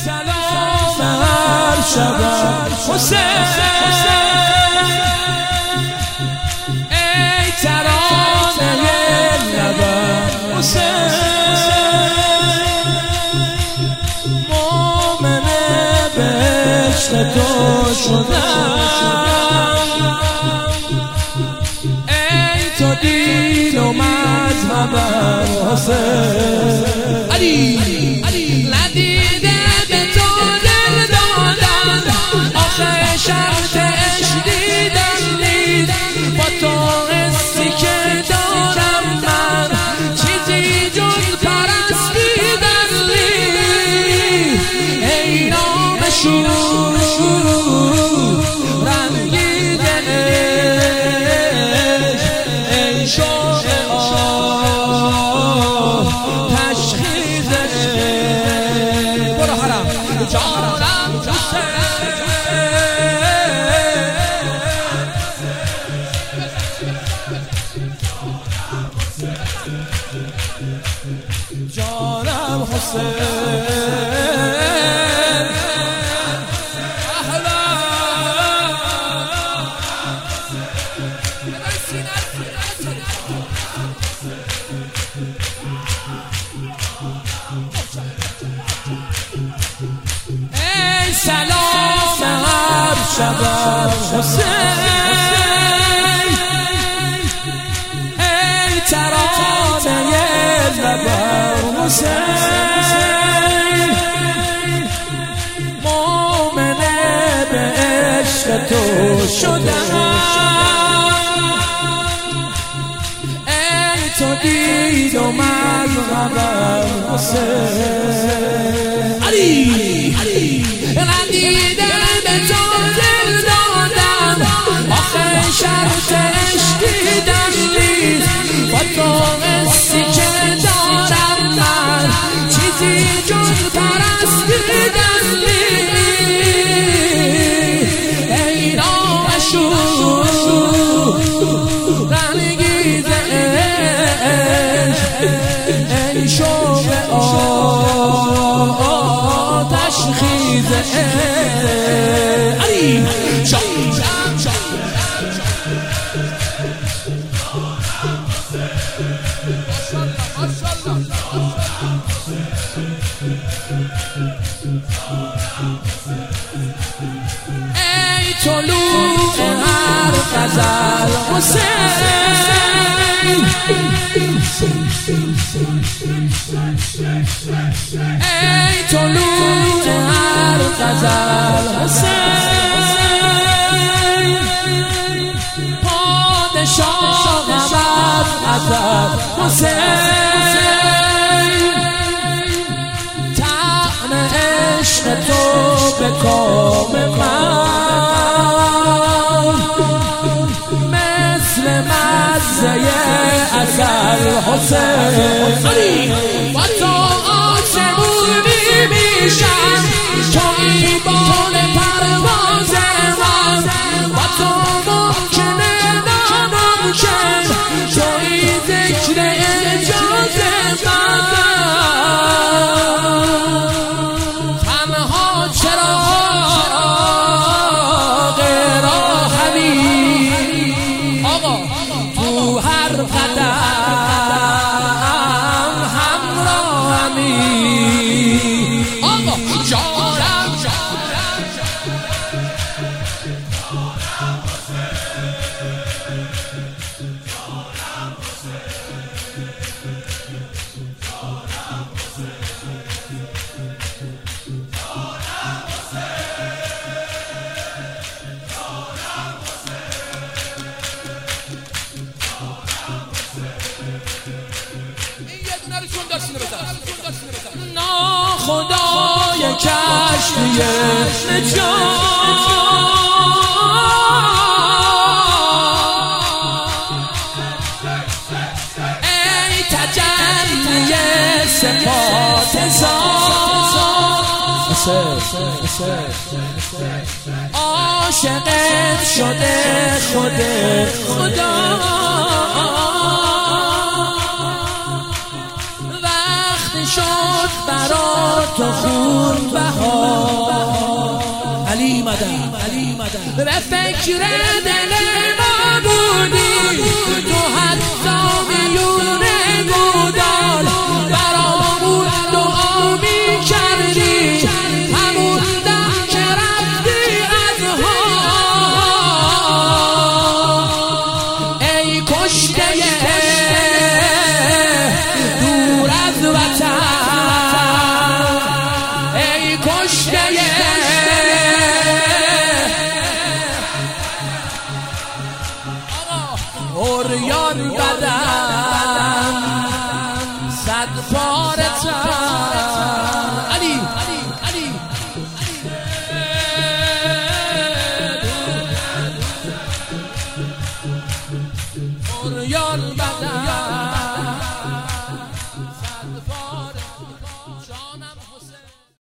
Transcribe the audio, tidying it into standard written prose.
سلام هر شبم حسین، ای ترانه لبم حسین، مومن بهشت تو شدم، ای تو دین و مذهبم حسین. علی ندیده به تو دل دادم، آخه شرط عشق دیدم نیست، با تو حسی که دارم من چیزی جز پرستیدن نیست، ای نام شور رنگی دلش، ای شوق تشخیصش، برو حرم جانم حسین، جانم حسین. ای سلام هر شبم حسین، ای ترانه لبم حسین، مومن به عشق تو شدم، ای تو دید و مذهبم حسین. علی ندیده به تو دل دادم، آخه شرط عشق دیدم نیست، با تو حسی که دارم من چیزی جز پرستیدن نیست، ای نام شور رنگیز عشق، ای شوق آتش خیز علی ای طلوع هر غزل حسین، ای طلوع هر غزل حسین، پادشاه ابد ازل حسین، طعم عشق تو به کام من مثل مزه عسل حسین، با تو آسمونی میشم، تویی بال پرواز من، با تو ممکنه ناممکن، تویی ذکر اعجاز من، تنها چراغ راهمی آقا تو هر قدم همراهمی، آقا جانم خدای کشتی نجات، ای تجلی صفات ذات، عاشقت شده خود خدا، وقتی شد برات تا خون بهار. علی مدد به فکر دل